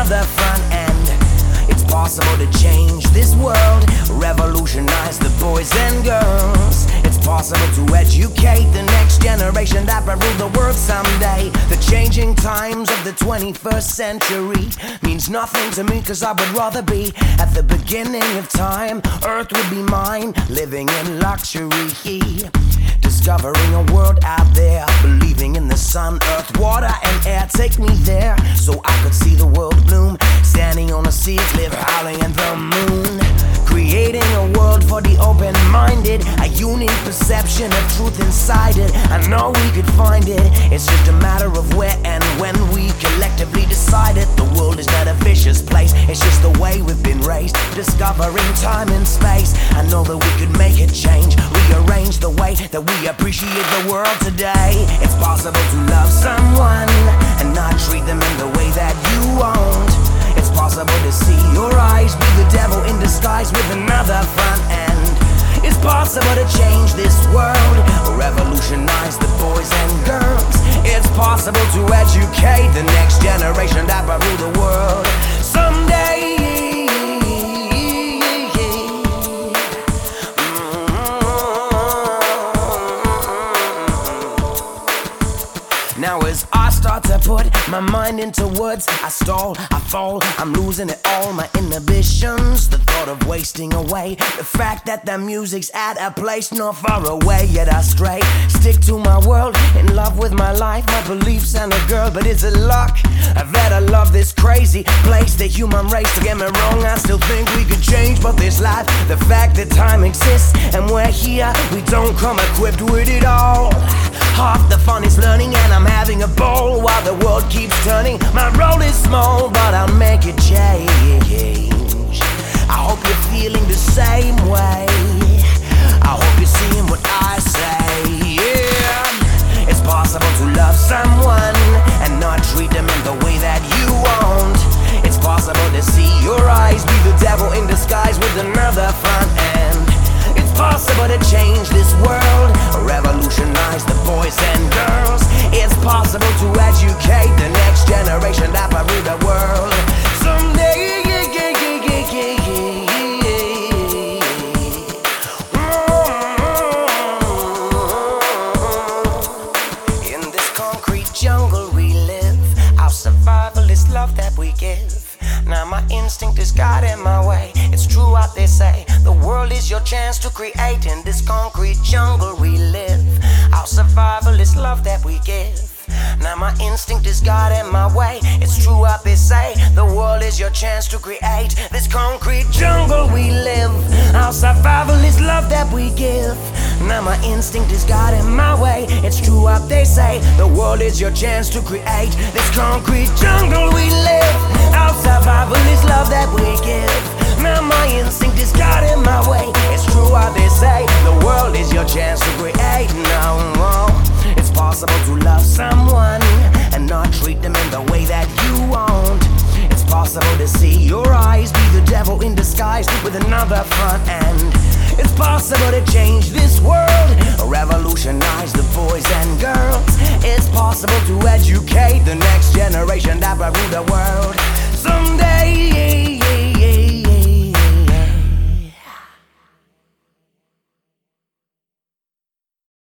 another front end. It's possible to change this world, revolutionize the boys and girls. It's possible to educate the next generation that will rule the world someday. The changing times of the 21st century means nothing to me, cause I would rather be at the beginning of time. Earth would be mine, living in luxury, discovering a world out there, believing in the sun, earth, water and air. Take me there so I could see the world bloom, standing on a sea cliff, howling at the moon. Creating a world for the open-minded, a unique perception of truth inside it. I know we could find it, it's just a matter of where and when we collectively decide it. The world is not a vicious place, it's just the way we've been raised, discovering time and space. I know that we could make a change, rearrange the way that we appreciate the world today. It's possible to love someone and not treat them in the way that you won't. It's possible to see your eyes be the devil in disguise with another front end. It's possible to change this world, revolutionize the boys and girls. It's possible to educate the next generation that will rule the world someday. Now as I start to put my mind into words, I stall, I fall, I'm losing it all, my inhibitions. The thought of wasting away, the fact that the music's at a place not far away. Yet I stray, stick to my world, in love with my life, my beliefs and a girl. But is it luck that I love this crazy place, the human race? Don't get me wrong, I still think we could change, but this life, the fact that time exists and we're here, we don't come equipped with it all. Half the fun is learning and I'm having a ball while the world keeps turning. My role is small, but I'll make it change. I hope you're feeling the same way. I hope you're seeing what I say, yeah. It's possible to love someone and not treat them in the way that you want. It's possible to see your eyes be the devil in disguise with another front end. It's possible to change this world, revolutionize the boys and girls. It's possible to educate the next generation that will rule the world someday. In this concrete jungle we live, our survival is love that we give. Now my instinct is guiding my way. It's true what they say, the world is your chance to create. In this concrete jungle we live, our survival is love that we give. Now my instinct is guiding my way. It's true what they say, the world is your chance to create. This concrete jungle we live, our survival is love that we give. Now my instinct is guiding my way. It's true what they say, the world is your chance to create. This concrete jungle we live, our survival is love that we give. Now my instinct is guiding my way. It's true what they say, the world is your chance to create. No, it's possible to love someone and not treat them in the way that you want. It's possible to see your eyes be the devil in disguise with another front end. It's possible to change this world, revolutionize the boys and girls. It's possible to educate the next generation that will rule the world someday.